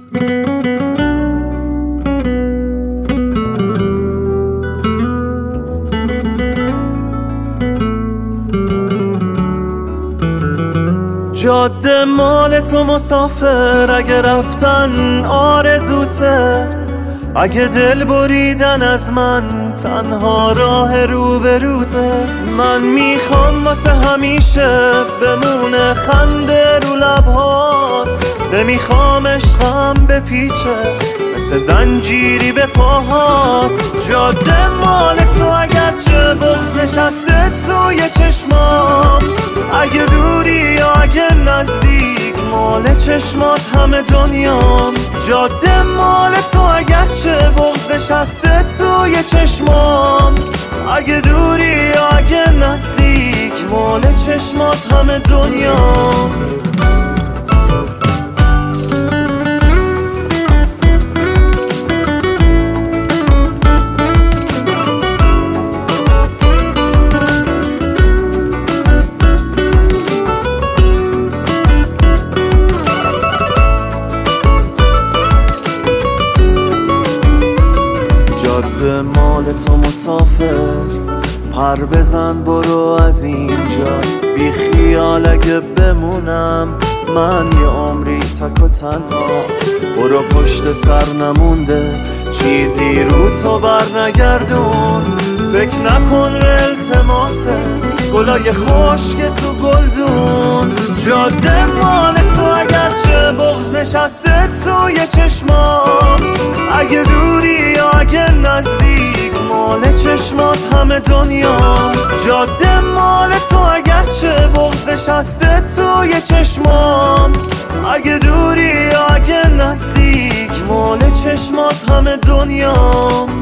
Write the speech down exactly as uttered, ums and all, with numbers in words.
جاده مال تو مسافر، اگه رفتن آرزوته، اگه دل بریدن از من تنها راه روبروته. من میخوام واسه همیشه بمونه خنده رو لبهات، نمیخوام عشقم بپیچه مثل زنجیری به پاهات. جاده مال تو اگرچه بغض نشسته توی چشمام، اگه دوری یا اگه نزدیک مال چشمات همه دنیام. جاده مال تو اگرچه بغض نشسته توی چشمام، اگه دوری یا اگه نزدیک مال چشمات همه دنیام. جاده مال تو مسافر، پر بزن برو از اینجا، بی خیال اگه بمونم من یه عمری تک و تنها. برو پشت سر نمونده چیزی رو تو بر نگردون، فکر نکن به التماسه گلای خشک تو گلدون. جاده مال تو اگرچه بغض نشسته توی چشمام، اگه دوری یا اگه نزدیک مال چشمات همه دنیام. جاده مال تو اگرچه بغض نشسته توی چشمام، اگه دوری یا اگه نزدیک مال چشمات همه دنیام.